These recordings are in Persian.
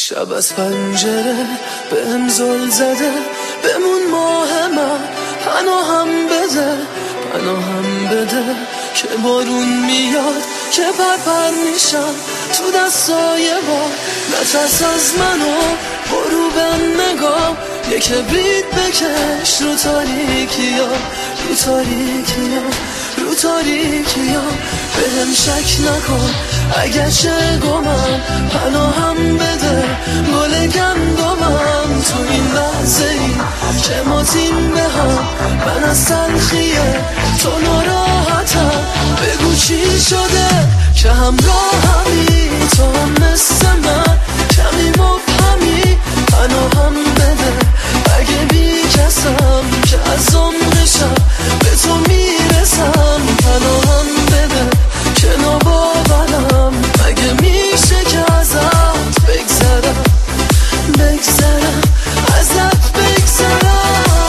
شب از پنجره بهم زل زده، بمون ماه من، پناهم بده که بارون میاد، که پرپر میشم تو دستای باد. نترس از منو، برو بهم نگاه، یه کبریت بکش رو تاریکیا، رو تاریکیا. بهم شک نکن اگر چه گمم، پناهم بده گل گندمم. تو این لحظه ای که ما تیم به هم، من از تلخیه تو ناراحتم. بگو چی شده که همراهمی، تو هم مثل من کمی مبهمی. پناهم بده اگه بی کسم، که از عمرشم به تو میرسم. پناهم بده که ناباورم، مگه میشه که ازت بگذرم ازت بگذرم.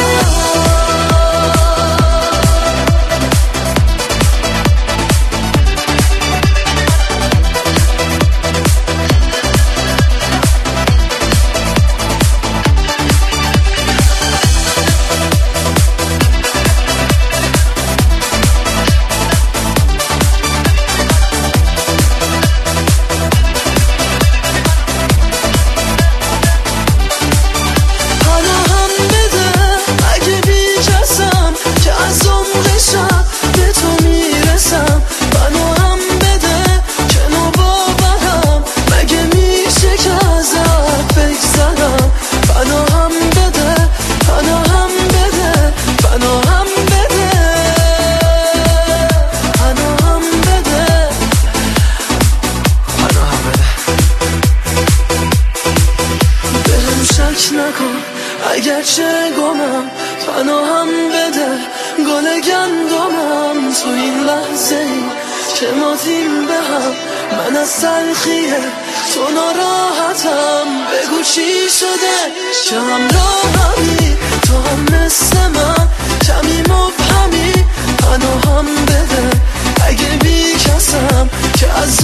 نکن اگر چه گمم، پناهم بده گل گندمم. تو این لحظه ای که ما تیم به هم، من از تلخیه تو ناراحتم. بگو چی شده که همراهمی، تو هم مثل من کمی مبهمی. پناهم بده اگه بی کسم، که از